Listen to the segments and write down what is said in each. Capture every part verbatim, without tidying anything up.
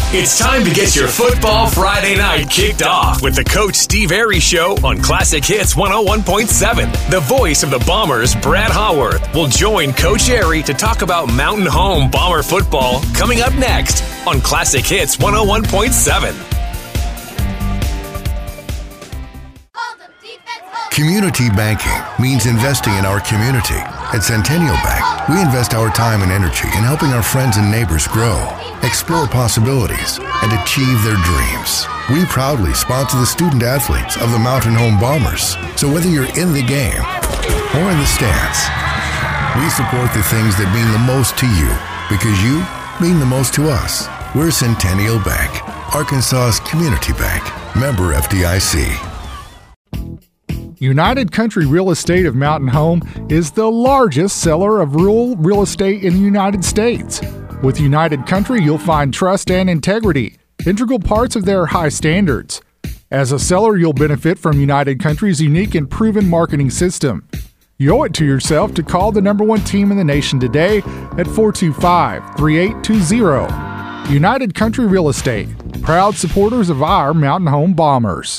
It's time to get your Football Friday night kicked off with the Coach Steve Airy Show on Classic Hits one oh one point seven. The voice of the Bombers, Brad Haworth, will join Coach Airy to talk about Mountain Home Bomber football coming up next on Classic Hits one oh one point seven. Community banking means investing in our community. At Centennial Bank, we invest our time and energy in helping our friends and neighbors grow, explore possibilities, and achieve their dreams. We proudly sponsor the student athletes of the Mountain Home Bombers. So whether you're in the game or in the stands, we support the things that mean the most to you because you mean the most to us. We're Centennial Bank, Arkansas's community bank. Member F D I C. United Country Real Estate of Mountain Home is the largest seller of rural real estate in the United States. With United Country, you'll find trust and integrity, integral parts of their high standards. As a seller, you'll benefit from United Country's unique and proven marketing system. You owe it to yourself to call the number one team in the nation today at four two five, three eight two zero. United Country Real Estate, proud supporters of our Mountain Home Bombers.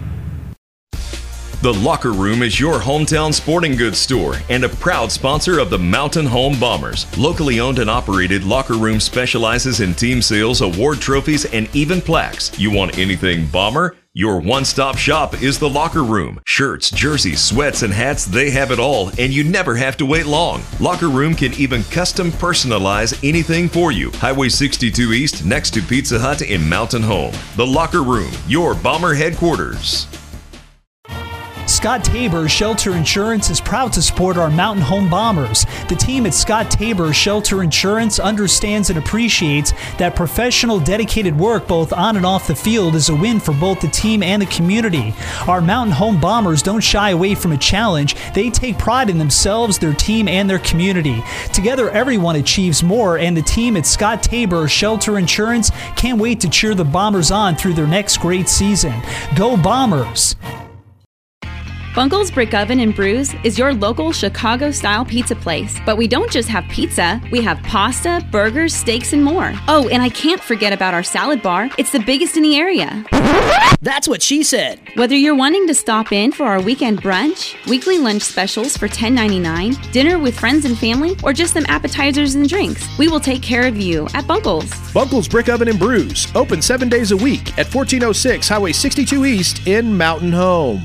The Locker Room is your hometown sporting goods store and a proud sponsor of the Mountain Home Bombers. Locally owned and operated, Locker Room specializes in team sales, award trophies, and even plaques. You want anything Bomber? Your one-stop shop is the Locker Room. Shirts, jerseys, sweats, and hats, they have it all, and you never have to wait long. Locker Room can even custom personalize anything for you. Highway sixty-two East, next to Pizza Hut in Mountain Home. The Locker Room, your Bomber headquarters. Scott Tabor Shelter Insurance is proud to support our Mountain Home Bombers. The team at Scott Tabor Shelter Insurance understands and appreciates that professional, dedicated work both on and off the field is a win for both the team and the community. Our Mountain Home Bombers don't shy away from a challenge. They take pride in themselves, their team, and their community. Together, everyone achieves more, and the team at Scott Tabor Shelter Insurance can't wait to cheer the Bombers on through their next great season. Go Bombers! Bunkle's Brick Oven and Brews is your local Chicago-style pizza place. But we don't just have pizza. We have pasta, burgers, steaks, and more. Oh, and I can't forget about our salad bar. It's the biggest in the area. That's what she said. Whether you're wanting to stop in for our weekend brunch, weekly lunch specials for ten ninety-nine, dinner with friends and family, or just some appetizers and drinks, we will take care of you at Bunkle's. Bunkle's Brick Oven and Brews, open seven days a week at fourteen oh six Highway sixty-two East in Mountain Home.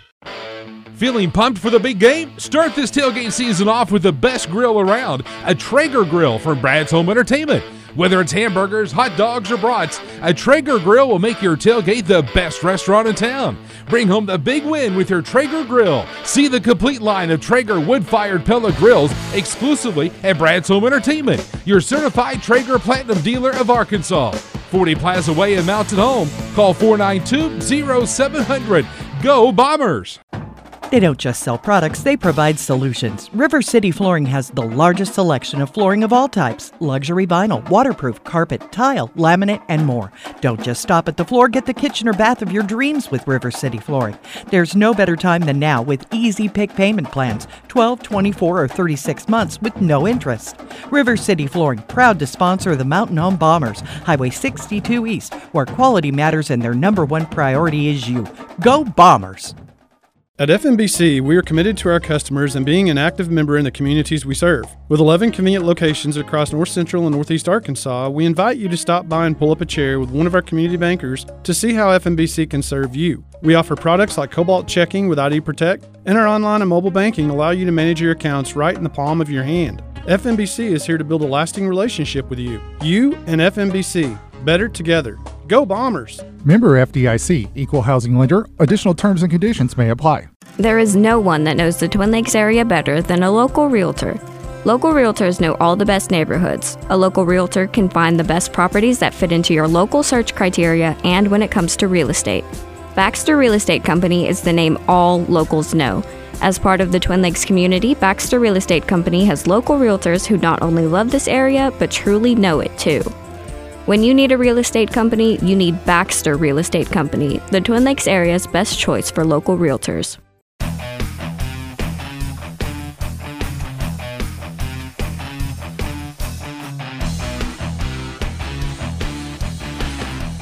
Feeling pumped for the big game? Start this tailgate season off with the best grill around, a Traeger grill from Brad's Home Entertainment. Whether it's hamburgers, hot dogs, or brats, a Traeger grill will make your tailgate the best restaurant in town. Bring home the big win with your Traeger grill. See the complete line of Traeger wood-fired pellet grills exclusively at Brad's Home Entertainment, your certified Traeger Platinum dealer of Arkansas. forty Plaza Way in Mountain Home. Call four nine two, oh seven hundred. Go Bombers! They don't just sell products, they provide solutions. River City Flooring has the largest selection of flooring of all types. Luxury vinyl, waterproof, carpet, tile, laminate, and more. Don't just stop at the floor, get the kitchen or bath of your dreams with River City Flooring. There's no better time than now with easy pick payment plans, twelve, twenty-four, or thirty-six months with no interest. River City Flooring, proud to sponsor the Mountain Home Bombers, Highway sixty-two East, where quality matters and their number one priority is you. Go Bombers! At F M B C, we are committed to our customers and being an active member in the communities we serve. With eleven convenient locations across North Central and Northeast Arkansas, we invite you to stop by and pull up a chair with one of our community bankers to see how F M B C can serve you. We offer products like Cobalt Checking with I D Protect, and our online and mobile banking allow you to manage your accounts right in the palm of your hand. F M B C is here to build a lasting relationship with you. You and F M B C, better together. Go Bombers! Member F D I C, Equal Housing Lender. Additional terms and conditions may apply. There is no one that knows the Twin Lakes area better than a local realtor. Local realtors know all the best neighborhoods. A local realtor can find the best properties that fit into your local search criteria and when it comes to real estate. Baxter Real Estate Company is the name all locals know. As part of the Twin Lakes community, Baxter Real Estate Company has local realtors who not only love this area, but truly know it too. When you need a real estate company, you need Baxter Real Estate Company, the Twin Lakes area's best choice for local realtors.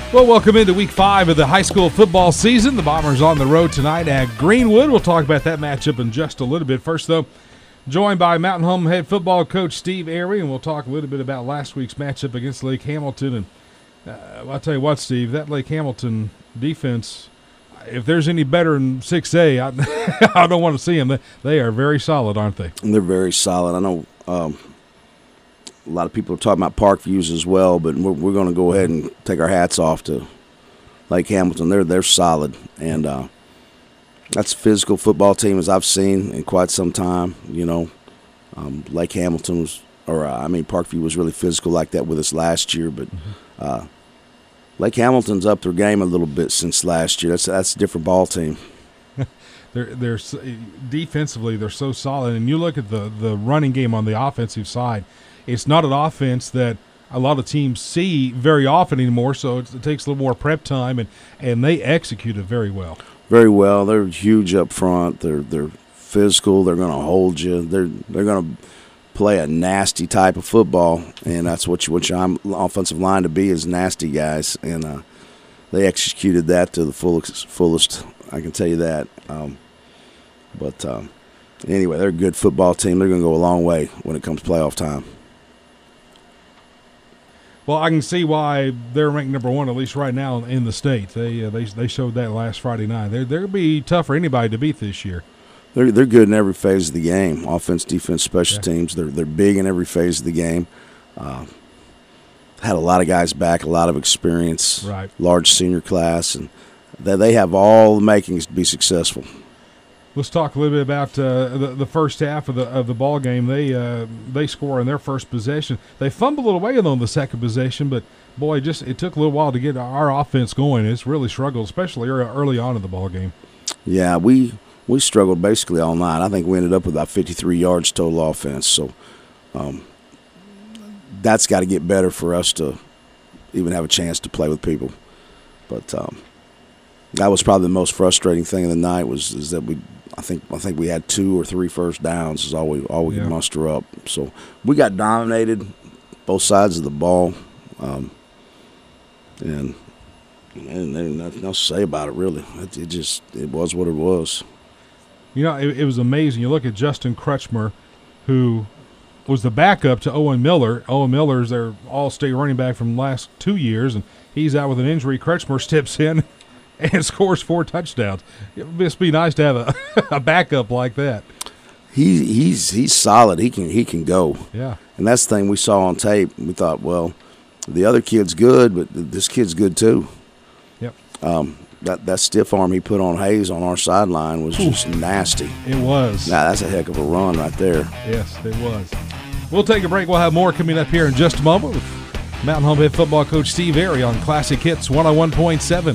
Well, welcome into week five of the high school football season. The Bombers on the road tonight at Greenwood. We'll talk about that matchup in just a little bit. First, though, joined by Mountain Home head football coach Steve Airy, and we'll talk a little bit about last week's matchup against Lake Hamilton. And uh, I'll tell you what, Steve, that Lake Hamilton defense, if there's any better in six A, I, I don't want to see them. They, they are very solid, aren't they? They're very solid. I know um, a lot of people are talking about Parkviews as well, but we're, we're going to go ahead and take our hats off to Lake Hamilton. They're they're solid, and uh, that's a physical football team as I've seen in quite some time. You know, um, Lake Hamilton was, or uh, I mean Parkview was really physical like that with us last year, but uh, Lake Hamilton's upped their game a little bit since last year. That's that's a different ball team. They're they're defensively they're so solid, and you look at the the running game on the offensive side. It's not an offense that a lot of teams see very often anymore, so it takes a little more prep time, and, and they execute it very well. Very well. They're huge up front. They're they're physical. They're going to hold you. They're they're going to play a nasty type of football, and that's what you want your offensive line to be, is nasty guys. And uh, they executed that to the fullest. Fullest, I can tell you that. Um, but um, anyway, they're a good football team. They're going to go a long way when it comes to playoff time. Well, I can see why they're ranked number one, at least right now, in the state. They uh, they they showed that last Friday night. They're they're gonna be tough for anybody to beat this year. They're they're good in every phase of the game. Offense, defense, special yeah. teams. They're they're big in every phase of the game. Uh, had a lot of guys back, a lot of experience. Right. Large senior class, and they they have all the makings to be successful. Let's talk a little bit about uh, the, the first half of the of the ball game. They uh, they score in their first possession. They fumbled it away on the second possession, but boy, just it took a little while to get our offense going. It's really struggled, especially early on in the ball game. Yeah, we we struggled basically all night. I think we ended up with about fifty-three yards total offense. So um, that's got to get better for us to even have a chance to play with people. But um, that was probably the most frustrating thing of the night was is that we. I think I think we had two or three first downs is all we all we yeah. could muster up. So we got dominated, both sides of the ball, um, and and there's nothing else to say about it really. It, it just it was what it was. You know, it, it was amazing. You look at Justin Crutchmer, who was the backup to Owen Miller. Owen Miller's their all-state running back from the last two years, and he's out with an injury. Crutchmer steps in and scores four touchdowns. It would just be nice to have a, a backup like that. He he's he's solid. He can he can go. Yeah. And that's the thing we saw on tape. We thought, well, the other kid's good, but this kid's good too. Yep. Um, that that stiff arm he put on Hayes on our sideline was Ooh. just nasty. It was. Now that's a heck of a run right there. Yes, it was. We'll take a break. We'll have more coming up here in just a moment with Mountain Home head football coach Steve Airy on Classic Hits one oh one point seven.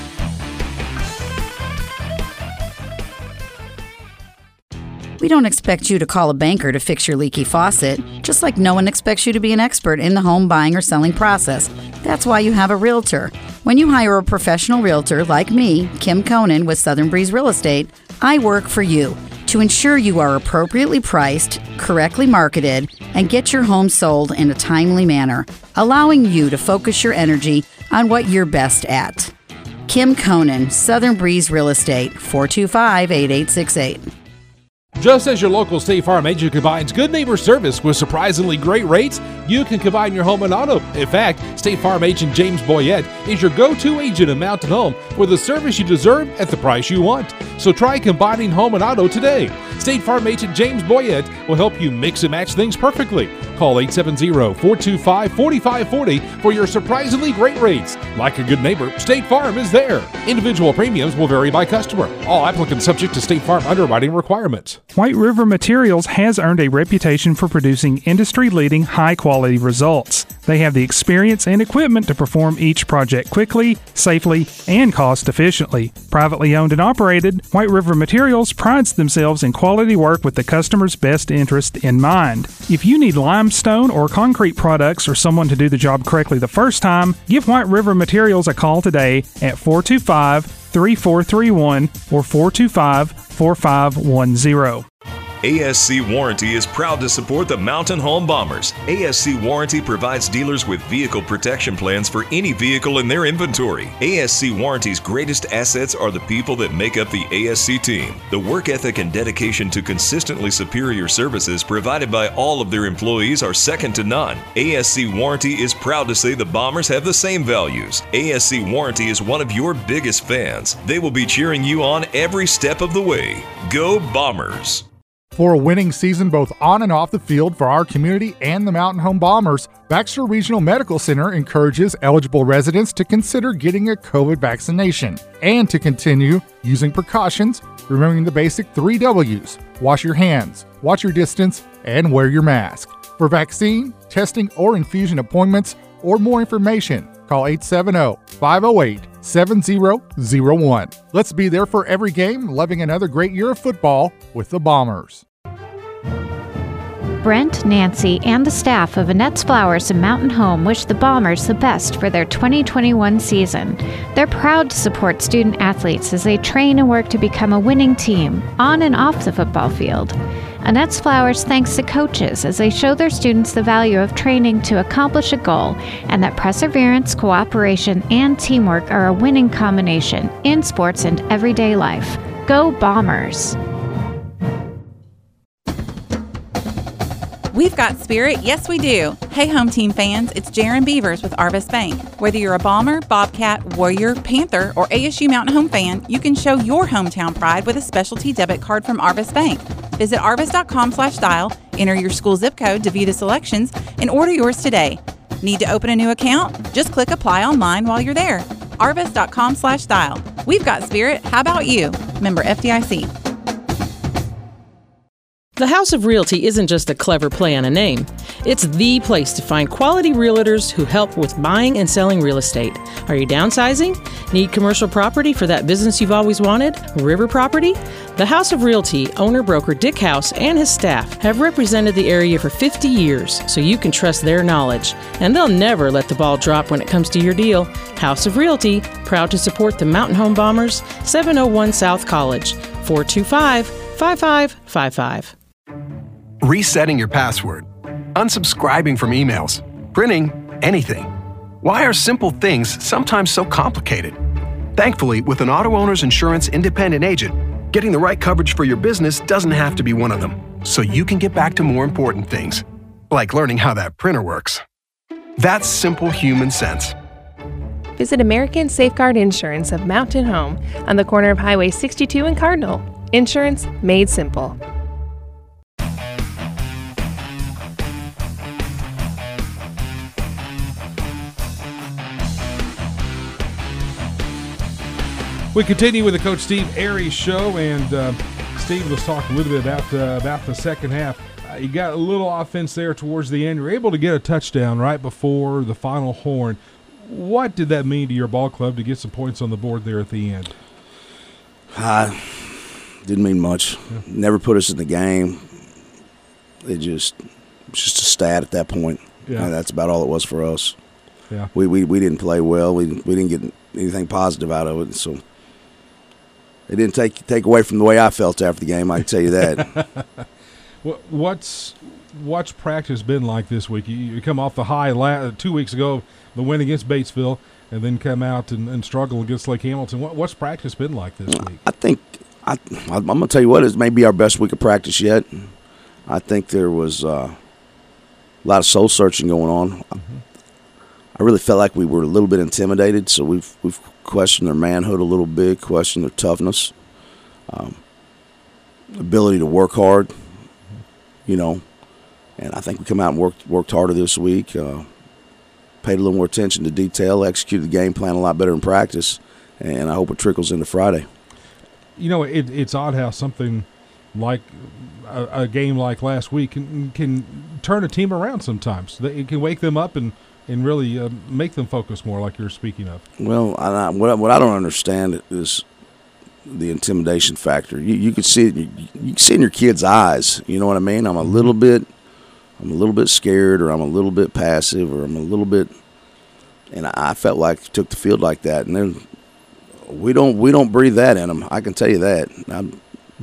We don't expect you to call a banker to fix your leaky faucet, just like no one expects you to be an expert in the home buying or selling process. That's why you have a realtor. When you hire a professional realtor like me, Kim Conan with Southern Breeze Real Estate, I work for you to ensure you are appropriately priced, correctly marketed, and get your home sold in a timely manner, allowing you to focus your energy on what you're best at. Kim Conan, Southern Breeze Real Estate, four two five, eight eight six eight. Just as your local State Farm agent combines good neighbor service with surprisingly great rates, you can combine your home and auto. In fact, State Farm agent James Boyette is your go-to agent in Mountain Home for the service you deserve at the price you want. So try combining home and auto today. State Farm agent James Boyette will help you mix and match things perfectly. Call eight seven zero, four two five, four five four zero for your surprisingly great rates. Like a good neighbor, State Farm is there. Individual premiums will vary by customer. All applicants subject to State Farm underwriting requirements. White River Materials has earned a reputation for producing industry-leading, high-quality results. They have the experience and equipment to perform each project quickly, safely, and cost-efficiently. Privately owned and operated, White River Materials prides themselves in quality work with the customer's best interest in mind. If you need limestone or concrete products or someone to do the job correctly the first time, give White River Materials a call today at four two five, three four three one or four two five, four five one zero. A S C Warranty is proud to support the Mountain Home Bombers. A S C Warranty provides dealers with vehicle protection plans for any vehicle in their inventory. A S C Warranty's greatest assets are the people that make up the A S C team. The work ethic and dedication to consistently superior services provided by all of their employees are second to none. A S C Warranty is proud to say the Bombers have the same values. A S C Warranty is one of your biggest fans. They will be cheering you on every step of the way. Go Bombers! For a winning season both on and off the field for our community and the Mountain Home Bombers, Baxter Regional Medical Center encourages eligible residents to consider getting a COVID vaccination and to continue using precautions, remembering the basic three W's: wash your hands, watch your distance, and wear your mask. For vaccine, testing, or infusion appointments, or more information, call eight seven zero, five zero eight, seven zero zero one. Let's be there for every game, loving another great year of football with the Bombers. Brent, Nancy, and the staff of Annette's Flowers and Mountain Home wish the Bombers the best for their twenty twenty-one season. They're proud to support student athletes as they train and work to become a winning team, on and off the football field. Annette's Flowers thanks the coaches as they show their students the value of training to accomplish a goal, and that perseverance, cooperation, and teamwork are a winning combination in sports and everyday life. Go Bombers! We've got spirit, yes we do. Hey home team fans, it's Jaron Beavers with Arvis Bank. Whether you're a Bomber, Bobcat, Warrior, Panther, or A S U Mountain Home fan, you can show your hometown pride with a specialty debit card from Arvis Bank. Visit arvis.com slash dial, enter your school zip code to view the selections, and order yours today. Need to open a new account? Just click apply online while you're there. arvis.com slash dial. We've got spirit, how about you? Member F D I C. The House of Realty isn't just a clever play on a name. It's the place to find quality realtors who help with buying and selling real estate. Are you downsizing? Need commercial property for that business you've always wanted? River property? The House of Realty owner-broker Dick House and his staff have represented the area for fifty years, so you can trust their knowledge. And they'll never let the ball drop when it comes to your deal. House of Realty, proud to support the Mountain Home Bombers, seven oh one South College, four two five, five five five five. Resetting your password, unsubscribing from emails, printing anything. Why are simple things sometimes so complicated? Thankfully, with an Auto Owners Insurance independent agent, getting the right coverage for your business doesn't have to be one of them, so you can get back to more important things, like learning how that printer works. That's simple human sense. Visit American Safeguard Insurance of Mountain Home on the corner of Highway sixty-two and Cardinal. Insurance made simple. We continue with the Coach Steve Airy show, and uh, Steve, let's talk a little bit about uh, about the second half. Uh, you got a little offense there towards the end. You're able to get a touchdown right before the final horn. What did that mean to your ball club to get some points on the board there at the end? Uh, didn't mean much. Yeah. Never put us in the game. It just it was just a stat at that point. Yeah. And that's about all it was for us. Yeah. We we we didn't play well. We we didn't get anything positive out of it. So it didn't take take away from the way I felt after the game. I can tell you that. What's what's practice been like this week? You, you come off the high la- two weeks ago, the win against Batesville, and then come out and, and struggle against Lake Hamilton. What, what's practice been like this week? I think I, I'm going to tell you what, it may be our best week of practice yet. I think there was uh, a lot of soul searching going on. Mm-hmm. I really felt like we were a little bit intimidated, so we've we've questioned their manhood a little bit, questioned their toughness, um, ability to work hard, you know. And I think we come out and worked worked harder this week, uh, paid a little more attention to detail, executed the game plan a lot better in practice, and I hope it trickles into Friday. You know, it, it's odd how something like a, a game like last week can, can turn a team around sometimes. It can wake them up and – and really uh, make them focus more, like you're speaking of. Well, I, what, what I don't understand is the intimidation factor. You, you can see it. You, you can see in your kids' eyes. You know what I mean? I'm a little bit, I'm a little bit scared, or I'm a little bit passive, or I'm a little bit. And I, I felt like I took the field like that, and then we don't we don't breathe that in them. I can tell you that. I'm, yeah.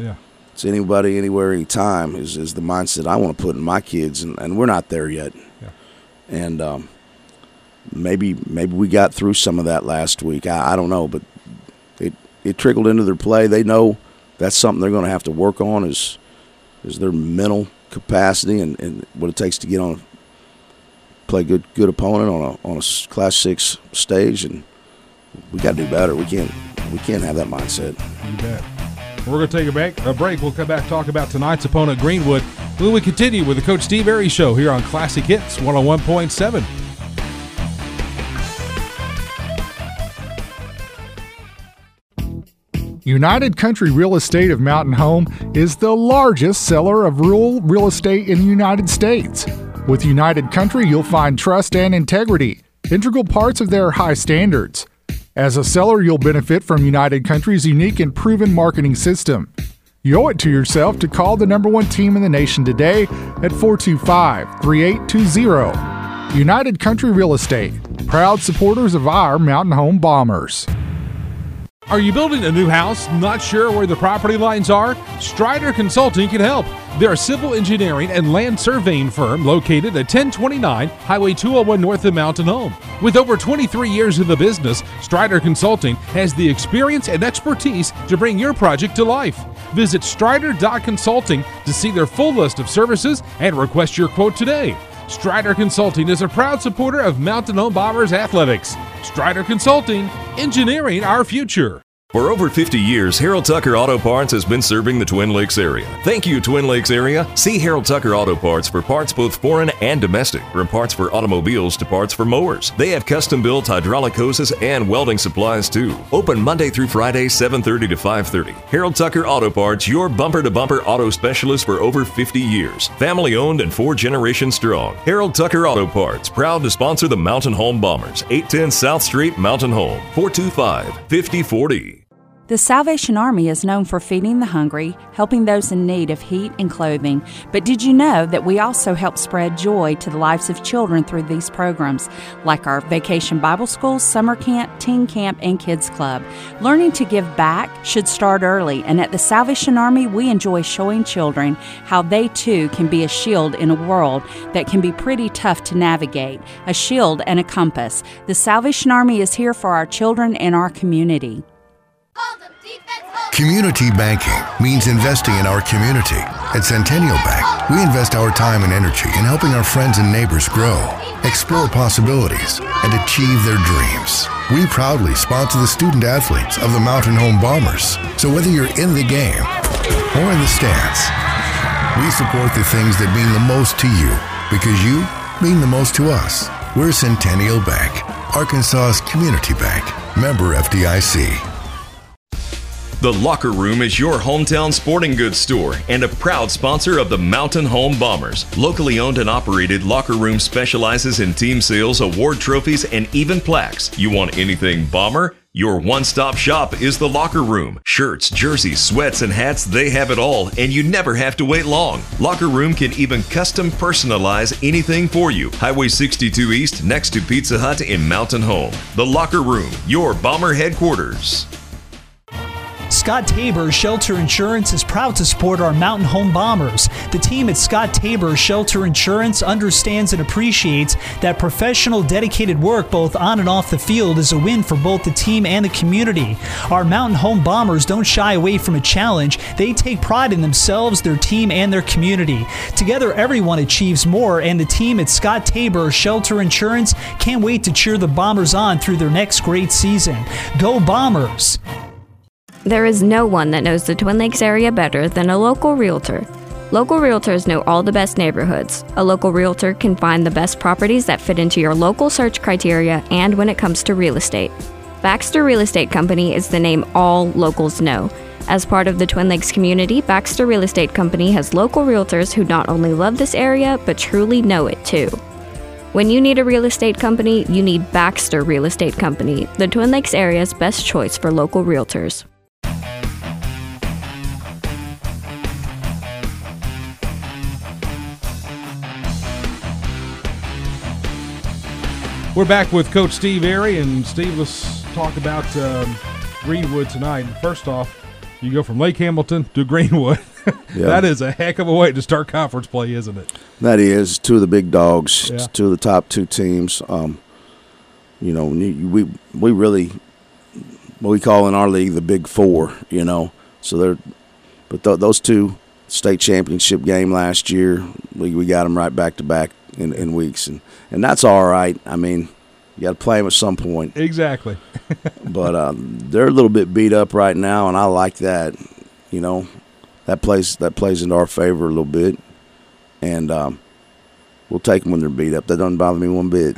it's anybody, anywhere, anytime is, is the mindset I want to put in my kids, and, and we're not there yet. Yeah. And um, maybe maybe we got through some of that last week. I, I don't know, but it it trickled into their play. They know that's something they're going to have to work on is is their mental capacity and, and what it takes to get on play good good opponent on a on a Class Six stage, and we got to do better. We can't we can't have that mindset. You bet. We're going to take a break. A break. We'll come back and talk about tonight's opponent, Greenwood. When we continue with the Coach Steve Airy Show here on Classic Hits one oh one point seven. United Country Real Estate of Mountain Home is the largest seller of rural real estate in the United States. With United Country, you'll find trust and integrity, integral parts of their high standards. As a seller, you'll benefit from United Country's unique and proven marketing system. You owe it to yourself to call the number one team in the nation today at four two five, three eight two zero. United Country Real Estate, proud supporters of our Mountain Home Bombers. Are you building a new house, not sure where the property lines are? Strider Consulting can help. They're a civil engineering and land surveying firm located at ten twenty-nine Highway two oh one north of Mountain Home. With over twenty-three years in the business, Strider Consulting has the experience and expertise to bring your project to life. Visit strider dot consulting to see their full list of services and request your quote today. Strider Consulting is a proud supporter of Mountain Home Bombers athletics. Strider Consulting, engineering our future. For over fifty years, Harold Tucker Auto Parts has been serving the Twin Lakes area. Thank you, Twin Lakes area. See Harold Tucker Auto Parts for parts both foreign and domestic, from parts for automobiles to parts for mowers. They have custom-built hydraulic hoses and welding supplies, too. Open Monday through Friday, seven thirty to five thirty. Harold Tucker Auto Parts, your bumper-to-bumper auto specialist for over fifty years. Family-owned and four generations strong. Harold Tucker Auto Parts, proud to sponsor the Mountain Home Bombers. eight ten South Street, Mountain Home. four two five, five oh four oh. The Salvation Army is known for feeding the hungry, helping those in need of heat and clothing. But did you know that we also help spread joy to the lives of children through these programs, like our Vacation Bible School, Summer Camp, Teen Camp, and Kids Club? Learning to give back should start early, and at the Salvation Army, we enjoy showing children how they too can be a shield in a world that can be pretty tough to navigate, a shield and a compass. The Salvation Army is here for our children and our community. Community banking means investing in our community. At Centennial Bank, we invest our time and energy in helping our friends and neighbors grow, explore possibilities, and achieve their dreams. We proudly sponsor the student athletes of the Mountain Home Bombers. So whether you're in the game or in the stands, we support the things that mean the most to you because you mean the most to us. We're Centennial Bank, Arkansas's community bank. Member F D I C. The Locker Room is your hometown sporting goods store and a proud sponsor of the Mountain Home Bombers. Locally owned and operated, Locker Room specializes in team sales, award trophies, and even plaques. You want anything Bomber? Your one-stop shop is the Locker Room. Shirts, jerseys, sweats, and hats, they have it all, and you never have to wait long. Locker Room can even custom personalize anything for you. Highway sixty-two East, next to Pizza Hut in Mountain Home. The Locker Room, your Bomber headquarters. Scott Tabor Shelter Insurance is proud to support our Mountain Home Bombers. The team at Scott Tabor Shelter Insurance understands and appreciates that professional, dedicated work both on and off the field is a win for both the team and the community. Our Mountain Home Bombers don't shy away from a challenge. They take pride in themselves, their team, and their community. Together, everyone achieves more, and the team at Scott Tabor Shelter Insurance can't wait to cheer the Bombers on through their next great season. Go Bombers! There is no one that knows the Twin Lakes area better than a local realtor. Local realtors know all the best neighborhoods. A local realtor can find the best properties that fit into your local search criteria and when it comes to real estate. Baxter Real Estate Company is the name all locals know. As part of the Twin Lakes community, Baxter Real Estate Company has local realtors who not only love this area, but truly know it too. When you need a real estate company, you need Baxter Real Estate Company, the Twin Lakes area's best choice for local realtors. We're back with Coach Steve Airy, and Steve, let's talk about um, Greenwood tonight. First off, You go from Lake Hamilton to Greenwood. Yeah. That is a heck of a way to start conference play, isn't it? That is. Two of the big dogs, Yeah. two of the top two teams. Um, you know, we we really, what we call in our league the Big Four, you know. So they're, but th- those two state championship game last year, we, we got them right back to back in, in weeks. And, and that's all right. I mean, you got to play them at some point. Exactly. But um, they're a little bit beat up right now, and I like that. You know, that plays that plays into our favor a little bit, and um, we'll take them when they're beat up. That doesn't bother me one bit.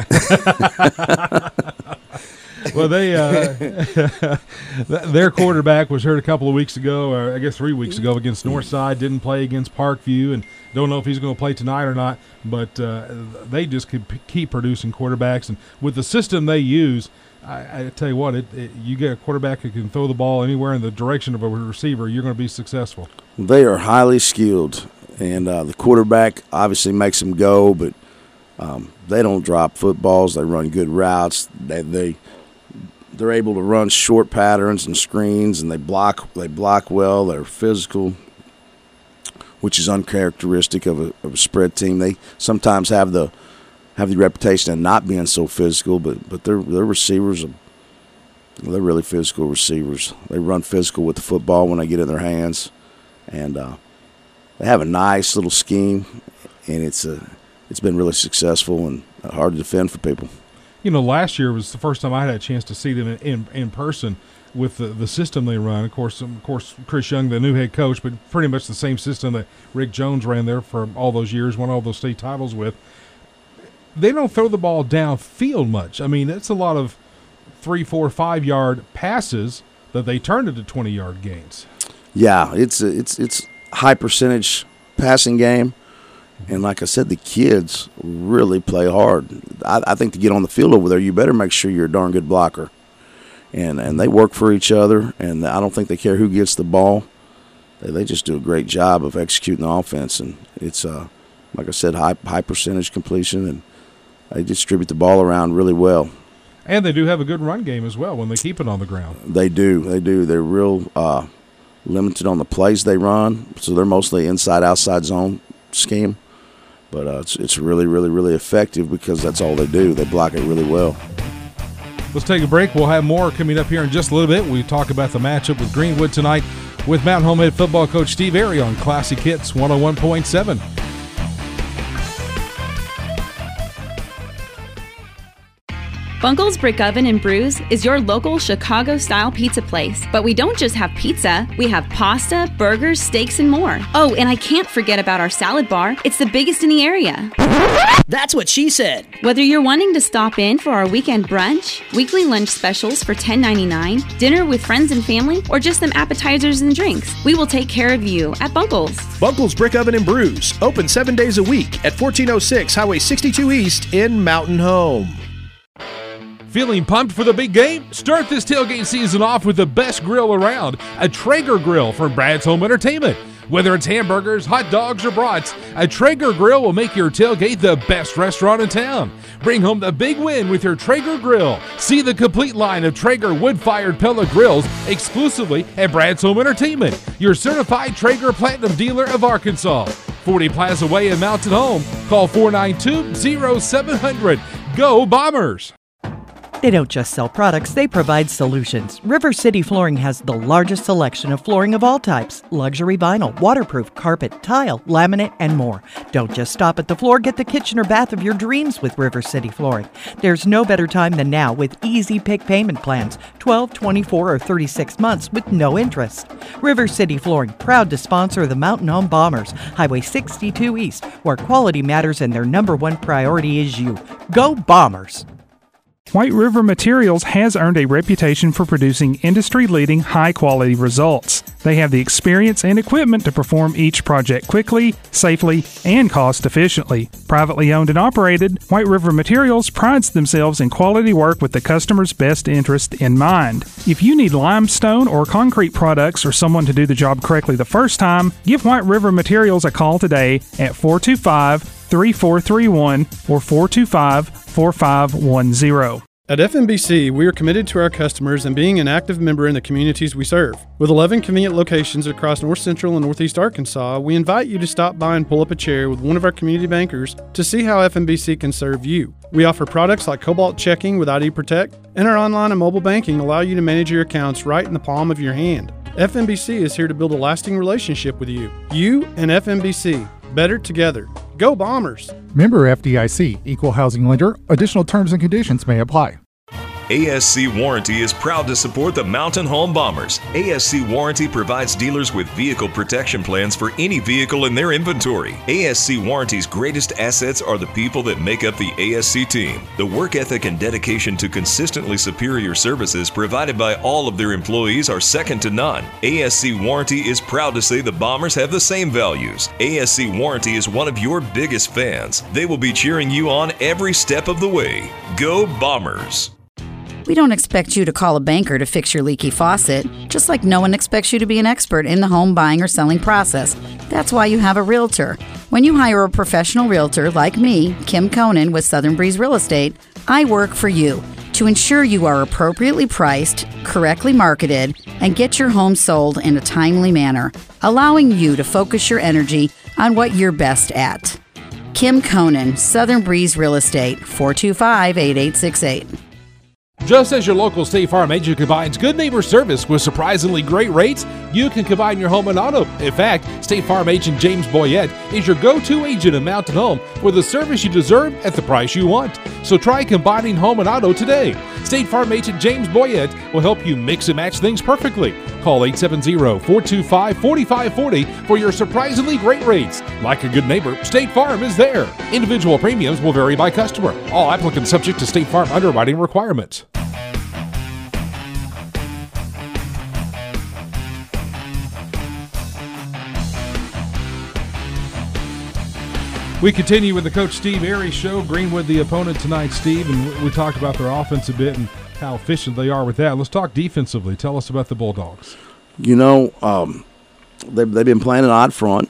Well, they uh, their quarterback was hurt a couple of weeks ago, or I guess three weeks ago, against Northside. Didn't play against Parkview, and don't know if he's going to play tonight or not. But uh, they just keep, keep producing quarterbacks, and with the system they use, I, I tell you what, it, it, you get a quarterback who can throw the ball anywhere in the direction of a receiver, you're going to be successful. They are highly skilled, and uh, the quarterback obviously makes them go, but um, they don't drop footballs. They run good routes. They they they're able to run short patterns and screens, and they block they block well. They're physical, which is uncharacteristic of a, of a spread team. They sometimes have the have the reputation of not being so physical, but but their their receivers are they're really physical receivers. They run physical with the football when they get in their hands, and uh, they have a nice little scheme, and it's a it's been really successful and hard to defend for people. You know, last year was the first time I had a chance to see them in, in, in person with the, the system they run. Of course, of course, Chris Young, the new head coach, but pretty much the same system that Rick Jones ran there for all those years, won all those state titles with. They don't throw the ball downfield much. I mean, it's a lot of three, four, five-yard passes that they turn into twenty-yard gains. Yeah, it's a, it's it's high percentage passing game. And like I said, the kids really play hard. I, I think to get on the field over there, you better make sure you're a darn good blocker. And and they work for each other, and I don't think they care who gets the ball. They, they just do a great job of executing the offense. And it's, uh, like I said, high high percentage completion, and they distribute the ball around really well. And they do have a good run game as well when they keep it on the ground. They do. They do. They're real uh, limited on the plays they run, so they're mostly inside-outside zone scheme. But uh, it's it's really, really, really effective because that's all they do. They block it really well. Let's take a break. We'll have more coming up here in just a little bit. We talk about the matchup with Greenwood tonight with Mountain Home head football coach Steve Airy on Classic Hits one oh one point seven. Bunkle's Brick Oven and Brews is your local Chicago-style pizza place. But we don't just have pizza. We have pasta, burgers, steaks, and more. Oh, and I can't forget about our salad bar. It's the biggest in the area. That's what she said. Whether you're wanting to stop in for our weekend brunch, weekly lunch specials for ten ninety-nine, dinner with friends and family, or just some appetizers and drinks, we will take care of you at Bunkle's. Bunkle's Brick Oven and Brews, open seven days a week at fourteen oh six Highway sixty-two East in Mountain Home. Feeling pumped for the big game? Start this tailgate season off with the best grill around, a Traeger grill from Brad's Home Entertainment. Whether it's hamburgers, hot dogs, or brats, a Traeger grill will make your tailgate the best restaurant in town. Bring home the big win with your Traeger grill. See the complete line of Traeger wood-fired pellet grills exclusively at Brad's Home Entertainment, your certified Traeger Platinum dealer of Arkansas. forty Plaza Way in Mountain Home. Call four nine two, oh seven hundred. Go Bombers! They don't just sell products, they provide solutions. River City Flooring has the largest selection of flooring of all types. Luxury vinyl, waterproof, carpet, tile, laminate, and more. Don't just stop at the floor, get the kitchen or bath of your dreams with River City Flooring. There's no better time than now with easy pick payment plans, twelve, twenty-four, or thirty-six months with no interest. River City Flooring, proud to sponsor the Mountain Home Bombers, Highway sixty-two East, where quality matters and their number one priority is you. Go Bombers! White River Materials has earned a reputation for producing industry-leading high-quality results. They have the experience and equipment to perform each project quickly, safely, and cost-efficiently. Privately owned and operated, White River Materials prides themselves in quality work with the customer's best interest in mind. If you need limestone or concrete products or someone to do the job correctly the first time, give White River Materials a call today at four two five, three four three one or four two five, four five one zero. At F M B C, we are committed to our customers and being an active member in the communities we serve. With eleven convenient locations across North Central and Northeast Arkansas, we invite you to stop by and pull up a chair with one of our community bankers to see how F M B C can serve you. We offer products like Cobalt Checking with I D Protect, and our online and mobile banking allow you to manage your accounts right in the palm of your hand. F M B C is here to build a lasting relationship with you. You and F M B C, better together. Go Bombers! Member F D I C, Equal Housing Lender. Additional terms and conditions may apply. A S C Warranty is proud to support the Mountain Home Bombers. A S C Warranty provides dealers with vehicle protection plans for any vehicle in their inventory. A S C Warranty's greatest assets are the people that make up the A S C team. The work ethic and dedication to consistently superior services provided by all of their employees are second to none. A S C Warranty is proud to say the Bombers have the same values. A S C Warranty is one of your biggest fans. They will be cheering you on every step of the way. Go Bombers! We don't expect you to call a banker to fix your leaky faucet, just like no one expects you to be an expert in the home buying or selling process. That's why you have a realtor. When you hire a professional realtor like me, Kim Conan with Southern Breeze Real Estate, I work for you to ensure you are appropriately priced, correctly marketed, and get your home sold in a timely manner, allowing you to focus your energy on what you're best at. Kim Conan, Southern Breeze Real Estate, four two five, eight eight six eight. Just as your local State Farm agent combines good neighbor service with surprisingly great rates, you can combine your home and auto. In fact, State Farm agent James Boyette is your go-to agent in Mountain Home for the service you deserve at the price you want. So try combining home and auto today. State Farm agent James Boyette will help you mix and match things perfectly. Call eight seven zero, four two five, four five four zero for your surprisingly great rates. Like a good neighbor, State Farm is there. Individual premiums will vary by customer. All applicants subject to State Farm underwriting requirements. We continue with the Coach Steve Airy Show. Greenwood, the opponent tonight, Steve, and we talked about their offense a bit and how efficient they are with that. Let's talk defensively. Tell us about the Bulldogs. You know, um, they've, they've been playing an odd front,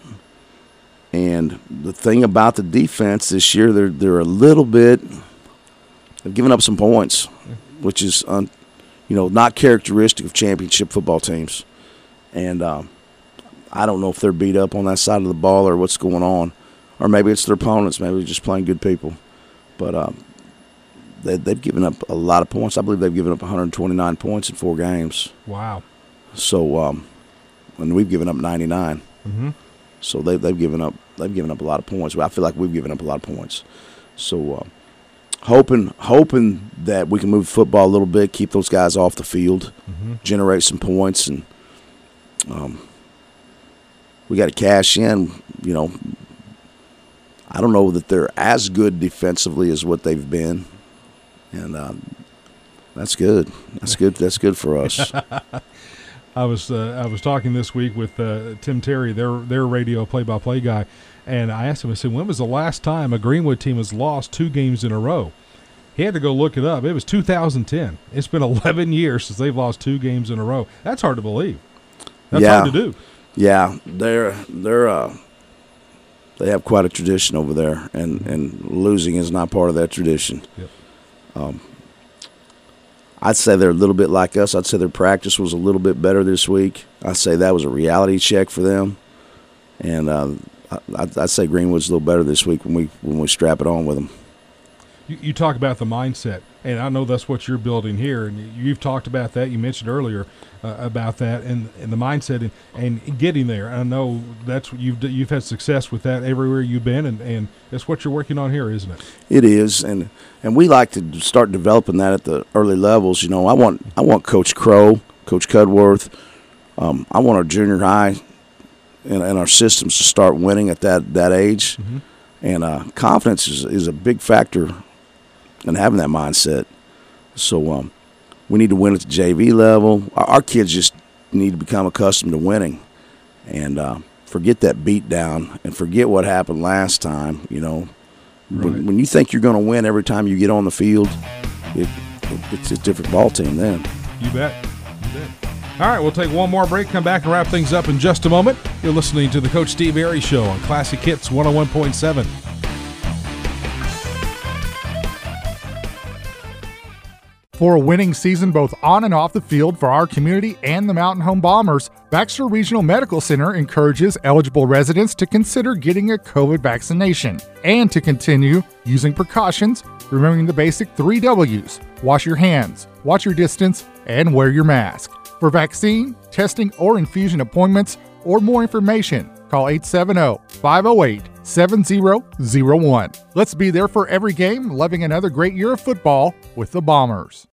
and the thing about the defense this year, they're they're a little bit – they've given up some points, which is, un, you know, not characteristic of championship football teams. And um, I don't know if they're beat up on that side of the ball or what's going on. Or maybe it's their opponents. Maybe they're just playing good people. But um, they, they've given up a lot of points. I believe they've given up one hundred twenty-nine points in four games. Wow. So, um, and we've given up ninety-nine. Mm-hmm. So they, they've given up they've given up a lot of points. I feel like we've given up a lot of points. So uh, hoping hoping that we can move football a little bit, keep those guys off the field, mm-hmm. generate some points, and um, we got to cash in, you know. I don't know that they're as good defensively as what they've been, and uh, that's good. That's good. That's good for us. I was uh, I was talking this week with uh, Tim Terry, their their radio play-by-play guy, and I asked him. I said, "When was the last time a Greenwood team has lost two games in a row?" He had to go look it up. It was two thousand ten. It's been eleven years since they've lost two games in a row. That's hard to believe. That's yeah. hard to do. Yeah, they're they're. Uh, They have quite a tradition over there, and, and losing is not part of that tradition. Yep. Um, I'd say they're a little bit like us. I'd say their practice was a little bit better this week. I'd say that was a reality check for them. And uh, I'd, I'd say Greenwood's a little better this week when we when we strap it on with them. You, you talk about the mindset, and I know that's what you're building here, and you've talked about that. You mentioned earlier uh, about that and, and the mindset and, and getting there. I know that's what you've you've had success with that everywhere you've been, and, and that's what you're working on here, isn't it? It is, and and we like to start developing that at the early levels. You know, I want I want Coach Crow, Coach Cudworth, um, I want our junior high and, and our systems to start winning at that that age, mm-hmm. and uh, confidence is is a big factor. And having that mindset. So um, we need to win at the J V level. Our, our kids just need to become accustomed to winning and uh, forget that beat down and forget what happened last time. You know, right. when, when you think you're going to win every time you get on the field, it, it, it's a different ball team then. You bet. You bet. All right, we'll take one more break, come back and wrap things up in just a moment. You're listening to the Coach Steve Airy Show on Classic Hits one oh one point seven. For a winning season both on and off the field for our community and the Mountain Home Bombers, Baxter Regional Medical Center encourages eligible residents to consider getting a COVID vaccination and to continue using precautions, remembering the basic three W's: wash your hands, watch your distance, and wear your mask. For vaccine, testing, or infusion appointments, or more information, call eight seven zero, five zero eight, seven zero zero one. Let's be there for every game, loving another great year of football with the Bombers.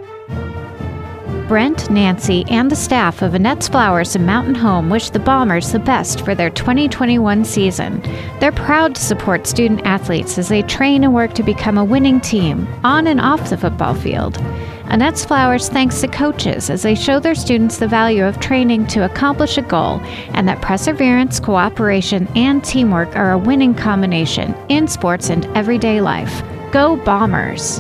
Brent, Nancy, and the staff of Annette's Flowers and Mountain Home wish the Bombers the best for their twenty twenty-one season. They're proud to support student athletes as they train and work to become a winning team, on and off the football field. Annette's Flowers thanks the coaches as they show their students the value of training to accomplish a goal, and that perseverance, cooperation, and teamwork are a winning combination in sports and everyday life. Go Bombers!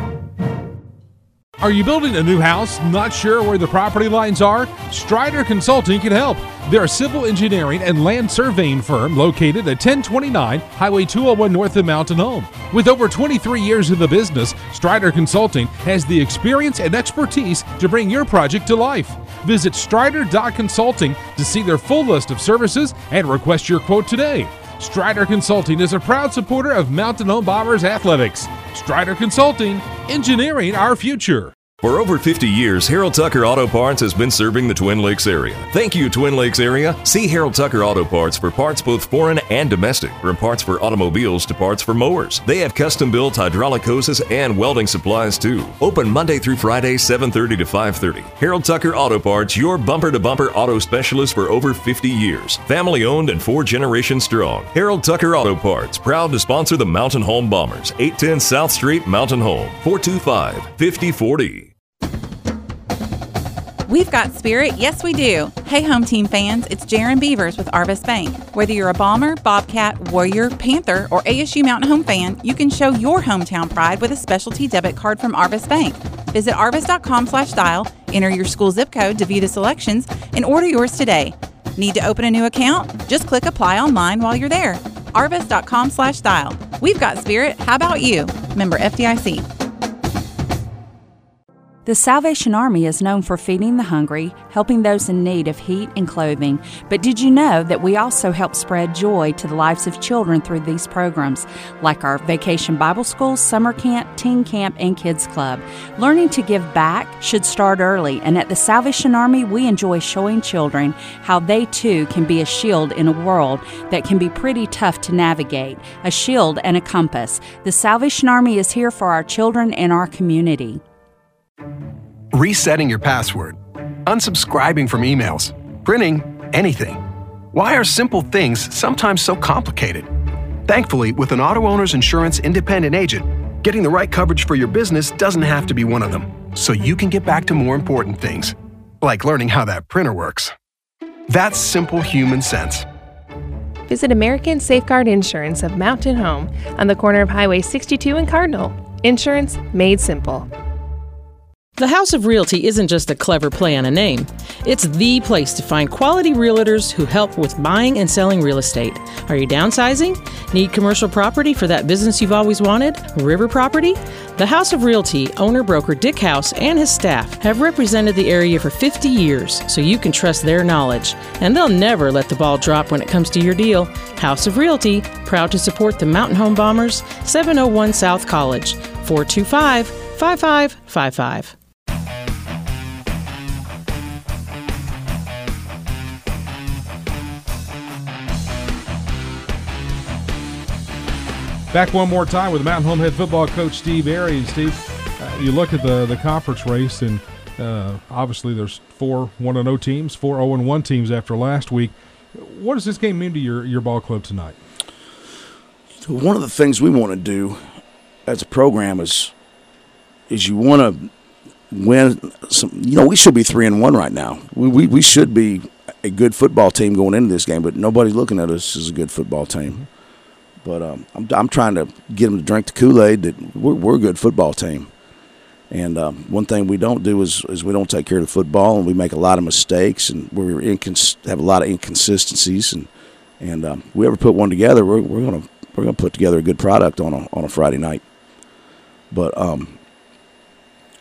Are you building a new house, not sure where the property lines are? Strider Consulting can help. They're a civil engineering and land surveying firm located at ten twenty-nine Highway two oh one north of Mountain Home. With over twenty-three years in the business, Strider Consulting has the experience and expertise to bring your project to life. Visit strider dot consulting to see their full list of services and request your quote today. Strider Consulting is a proud supporter of Mountain Home Bombers athletics. Strider Consulting, engineering our future. For over fifty years, Harold Tucker Auto Parts has been serving the Twin Lakes area. Thank you, Twin Lakes area. See Harold Tucker Auto Parts for parts both foreign and domestic, from parts for automobiles to parts for mowers. They have custom-built hydraulic hoses and welding supplies, too. Open Monday through Friday, seven thirty to five thirty. Harold Tucker Auto Parts, your bumper-to-bumper auto specialist for over fifty years. Family-owned and four generations strong. Harold Tucker Auto Parts, proud to sponsor the Mountain Home Bombers. eight ten South Street, Mountain Home. four two five, five oh four oh. We've got spirit, yes we do. Hey home team fans, it's Jaron Beavers with Arvis Bank. Whether you're a Bomber, Bobcat, Warrior, Panther, or A S U Mountain Home fan, you can show your hometown pride with a specialty debit card from Arvis Bank. Visit arvis dot com slash dial, enter your school zip code to view the selections, and order yours today. Need to open a new account? Just click apply online while you're there. arvis dot com slash dial. We've got spirit, how about you? Member F D I C. The Salvation Army is known for feeding the hungry, helping those in need of heat and clothing. But did you know that we also help spread joy to the lives of children through these programs, like our Vacation Bible School, Summer Camp, Teen Camp, and Kids Club? Learning to give back should start early, and at the Salvation Army, we enjoy showing children how they too can be a shield in a world that can be pretty tough to navigate, a shield and a compass. The Salvation Army is here for our children and our community. Resetting your password, unsubscribing from emails, printing anything. Why are simple things sometimes so complicated? Thankfully, with an auto owner's insurance independent agent, getting the right coverage for your business doesn't have to be one of them, so you can get back to more important things, like learning how that printer works. That's simple human sense. Visit American Safeguard Insurance of Mountain Home on the corner of Highway sixty-two and Cardinal. Insurance made simple. The House of Realty isn't just a clever play on a name. It's the place to find quality realtors who help with buying and selling real estate. Are you downsizing? Need commercial property for that business you've always wanted? River property? The House of Realty, owner-broker Dick House and his staff have represented the area for fifty years, so you can trust their knowledge. And they'll never let the ball drop when it comes to your deal. House of Realty, proud to support the Mountain Home Bombers, seven oh one South College, four two five, five five five five. Back one more time with Mountain Home head football coach Steve Airy. Steve, uh, you look at the, the conference race, and uh, obviously there's four one and oh teams, four oh and one teams after last week. What does this game mean to your, your ball club tonight? One of the things we want to do as a program is is you want to win some. You know, we should be three and one right now. We, we we should be a good football team going into this game, but nobody's looking at us as a good football team. Mm-hmm. But um, I'm, I'm trying to get them to drink the Kool-Aid that we're, we're a good football team. And um, one thing we don't do is, is we don't take care of the football, and we make a lot of mistakes, and we're incons- have a lot of inconsistencies. And and um, if we ever put one together, we're we're gonna we're gonna put together a good product on a on a Friday night. But um,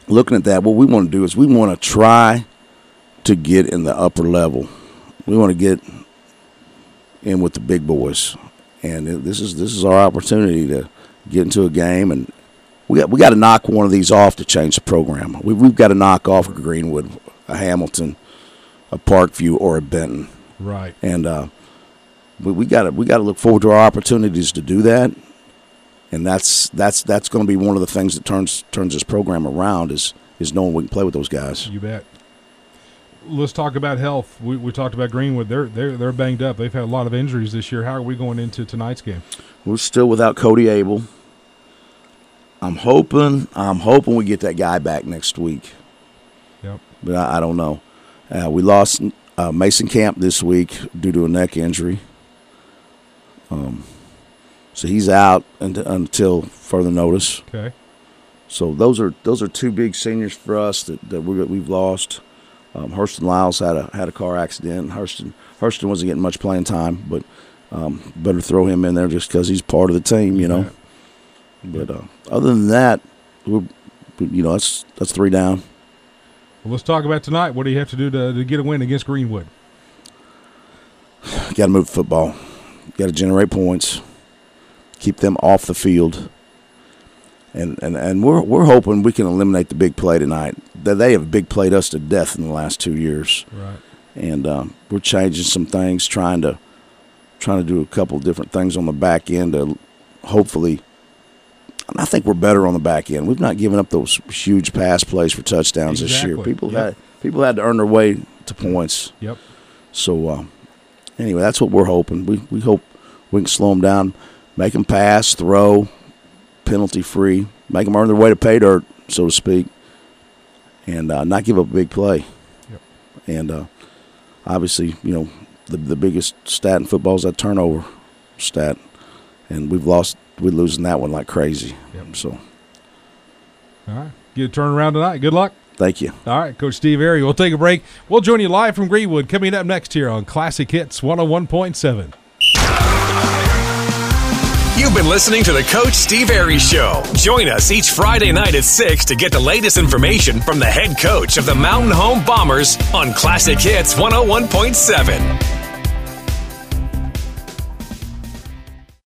looking at that, what we want to do is we want to try to get in the upper level. We want to get in with the big boys, and this is this is our opportunity to get into a game, and we got we got to knock one of these off to change the program. We, we've got to knock off a Greenwood, a Hamilton, a Parkview, or a Benton. Right. And uh, we, we got to we got to look forward to our opportunities to do that, and that's that's that's going to be one of the things that turns turns this program around is is knowing we can play with those guys. You bet. Let's talk about health. We, we talked about Greenwood. They're they're they're banged up. They've had a lot of injuries this year. How are we going into tonight's game? We're still without Cody Abel. I'm hoping I'm hoping we get that guy back next week. Yep. But I, I don't know. Uh, we lost uh, Mason Camp this week due to a neck injury. Um, so he's out until, until further notice. Okay. So those are those are two big seniors for us that, that we're, we've lost. Um, Hurston Lyles had a had a car accident. Hurston Hurston wasn't getting much playing time, but um, better throw him in there just because he's part of the team, you know. Yeah. But uh, other than that, we're, you know, that's that's three down. Well, let's talk about tonight. What do you have to do to, to get a win against Greenwood? Got to move the football. Got to generate points. Keep them off the field. And, and and we're we're hoping we can eliminate the big play tonight. They have big played us to death in the last two years. Right. And um, we're changing some things, trying to trying to do a couple of different things on the back end to hopefully. I think we're better on the back end. We've not given up those huge pass plays for touchdowns exactly. this year. People yep. had people had to earn their way to points. Yep. So uh, anyway, that's what we're hoping. We we hope we can slow them down, make them pass, throw. Penalty free, make them earn their way to pay dirt, so to speak, and uh, not give up a big play. Yep. And uh, obviously, you know, the the biggest stat in football is that turnover stat, and we've lost, we're losing that one like crazy. Yep. So, all right, get a turnaround tonight. Good luck. Thank you. All right, Coach Steve Airy. We'll take a break. We'll join you live from Greenwood coming up next here on Classic Hits one oh one point seven. You've been listening to the Coach Steve Airy Show. Join us each Friday night at six to get the latest information from the head coach of the Mountain Home Bombers on Classic Hits one oh one point seven.